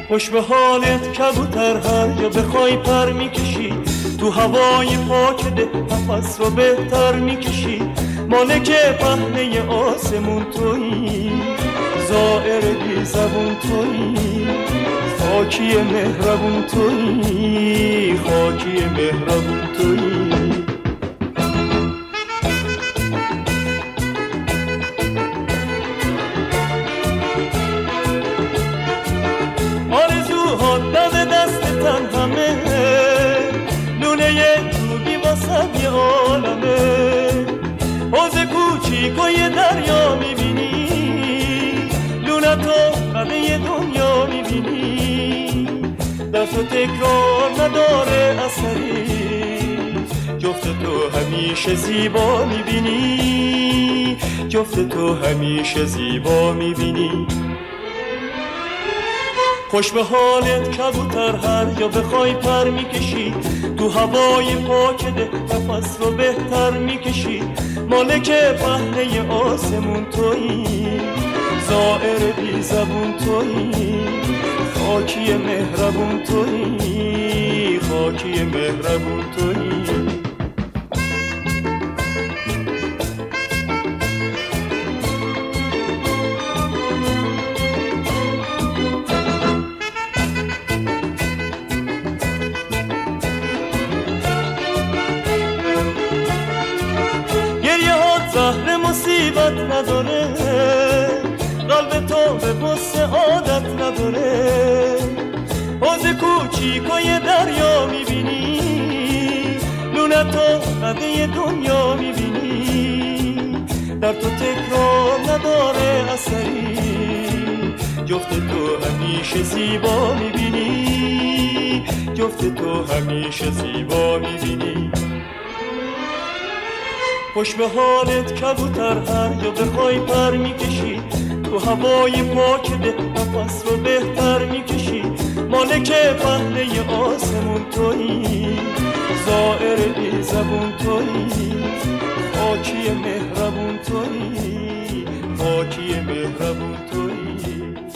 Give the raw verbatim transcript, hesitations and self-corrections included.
خوش به حالت کبوتر، هر جا بخوای پر میکشی، تو هوای پاک ده نفس رو بهتر میکشی. مالک پهنه آسمون تویی، زائر بی زبون تویی، خاکی مهربون تویی، خاکی مهربون تویی. آرزوها دم دستتن همه، لونه روبی واسه یه عالمه. حوض کوچیکای دریا میبینی، لونه تو قده دنیا میبینی. در تو تکرار نداره اثری، جفت تو همیشه زیبا میبینی، جفت تو همیشه زیبا میبینی. خوش به حالت کبوتر، هر جا بخوای پر میکشی، تو هوای پاک ده نفس رو بهتر میکشی. مالک پهنه آسمون تویی، زائر بی زبون تویی، خاکی مهربون تویی، خاکی مهربون تویی. زهر مصیبت نداره، قلب تو به بوسه عادت نداره. حوض کوچیکای دریا میبینی، لونه تو قده دنیا میبینی. در تو تکرار نداره اثری، جفت تو همیشه زیبا میبینی، جفت تو همیشه زیبا میبینی. خوش به حالت کبوتر، هر جا بخوای پر میکشی، تو هوای پاک ده نفس رو بهتر میکشی. مالک پهنه آسمون تویی، زائر بی زبون تویی، خاکی مهربون تویی، خاکی مهربون تویی.